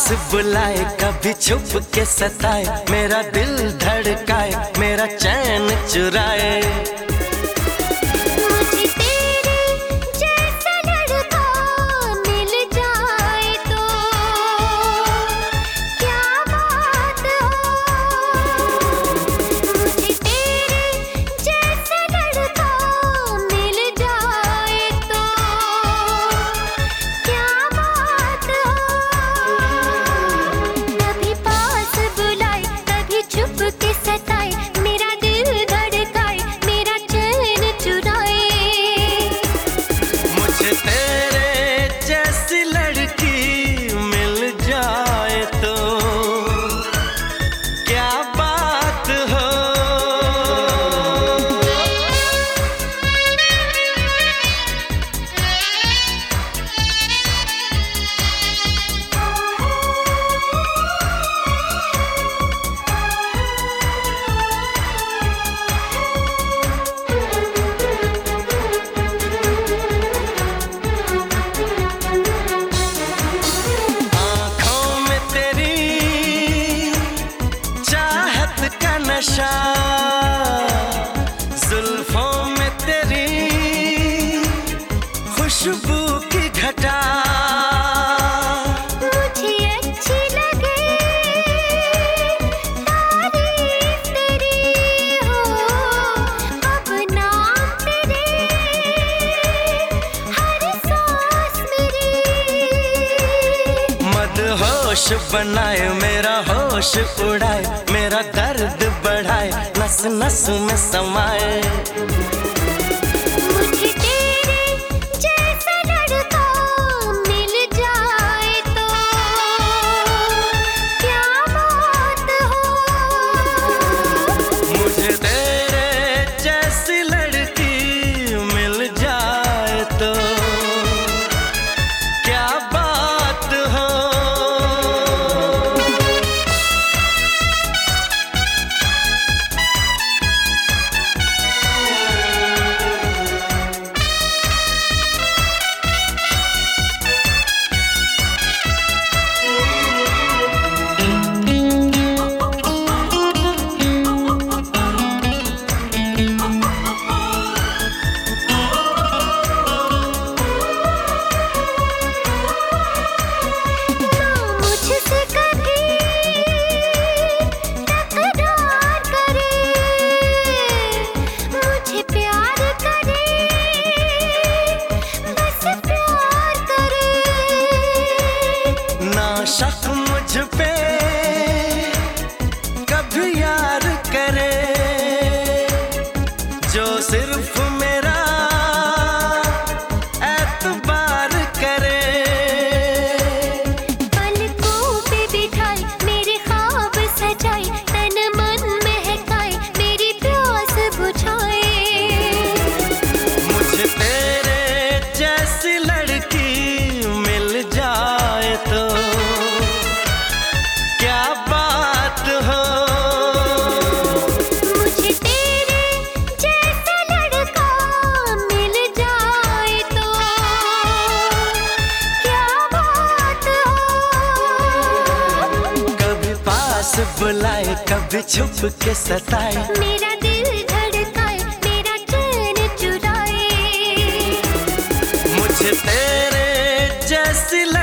बुलाए, कभी छुप के सताए, मेरा दिल धड़काए, मेरा चैन चुराए। मुझे तेरे जैसा लड़का मिल जाए तो क्या बात हो। मुझे तेरे जैसा लड़का मिल जाए तो क्या बात हो। कभी पास बुलाए, कभी छुप के सताए, मेरा दिल धड़काए, मेरा चैन चुराए। मुझे तेरे जैसी लड़की मिल जाए तो क्या बात हो। आँखों में तेरी चाहत का नशा, जुल्फों में तेरी खुशबू की घटा। मुझे अच्छी लगे तारीफ तेरी हो, अब नाम तेरे हर सांस मेरी। मदहोश बनाए, मेरा होश उड़ाए, मेरा दर्द बढ़ाए, नस नस में समाए। मुझे तेरे जैसा लड़का मिल जाए तो क्या बात हो। मुझे तेरे जैसी लड़की मिल जाए तो क्या बात हो। मुझसे कभी तकरार करे, मुझे प्यार करे, बस प्यार करे। ना शक मुझ पे कभी यार करे, जो सिर्फ मेरा एतबार करे। पलकों पे बिठाए, मेरे ख्वाब सजाए, तन मन महकाए, मेरी प्यास बुझाए। मुझे तेरे जैसी लड़की मिल जाए तो क्या बात हो। मुझे तेरे जैसा लड़का मिल जाए तो क्या बात हो। कभी पास बुलाए, कभी छुप के सताए, मेरा दिल धड़काए, मेरा चैन चुराए। मुझे तेरे जैसी